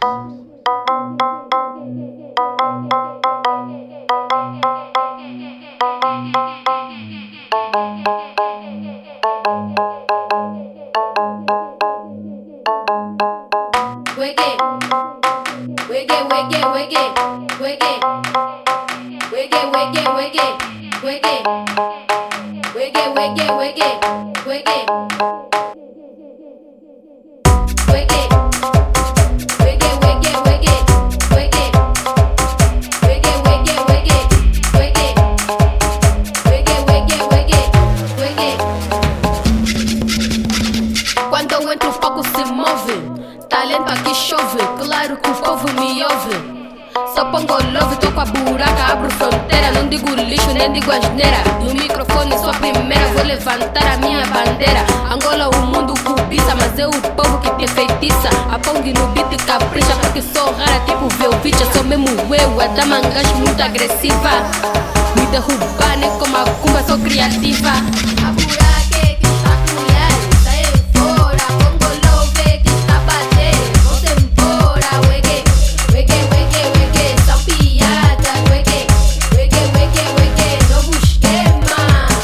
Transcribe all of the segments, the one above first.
Quando eu entro o foco se move. Talento aqui chove, claro que o povo me ouve. Só pongo love, toco a buraca, abro fronteira. Não digo lixo, nem digo asneira. No microfone sou a primeira, vou levantar a minha bandeira. Angola o mundo cobiça, mas é o povo que te feitiça. A Pong no beat capricha, porque sou rara tipo Velvicha. Sou mesmo eu, a dama gajo muito agressiva. Me derrubar nem como a cumba, sou criativa. A buraca é que está a colher, sai fora. Pongo love que está a bater, vou-se embora. Wege, wege, wege, wege, são piadas. Wege, wege, wege, wege, novo esquema.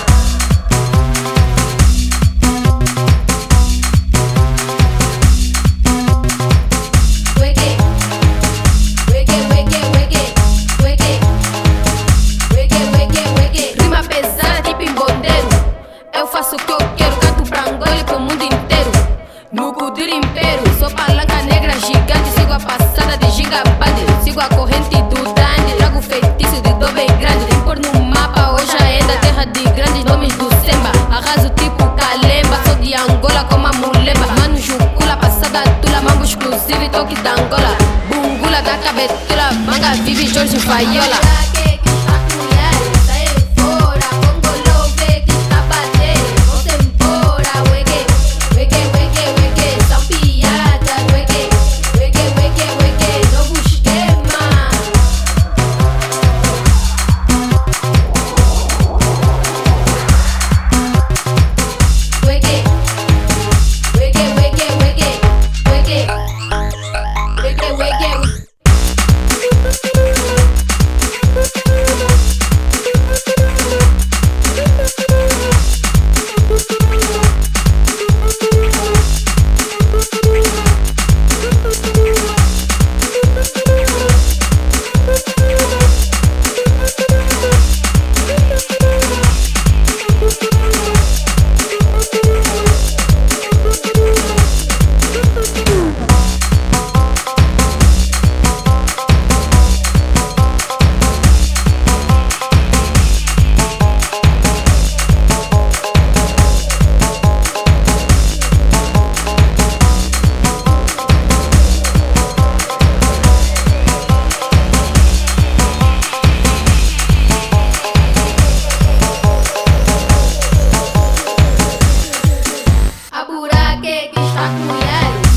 Wege, wege, wege, wege, wege, wege, wege, wege. Rima pesada tipo embondeiro. Eu faço o que eu quero, canto pra Angola e pro mundo inteiro. No Kudir Império, sou palanca negra gigante. Sigo a passada de gigabande, sigo a corrente do dandy. Trago o feitiço de dobe grande. Tem pôr no mapa, hoje é da terra de grandes nomes do Semba. Arraso tipo Kalemba, sou de Angola como a Mulemba. Mano Jucula, passada tula, mambo exclusivo e toque da Angola. Bungula da cabetula, manga vive Jorge Faiola. A buraca é que está a colher.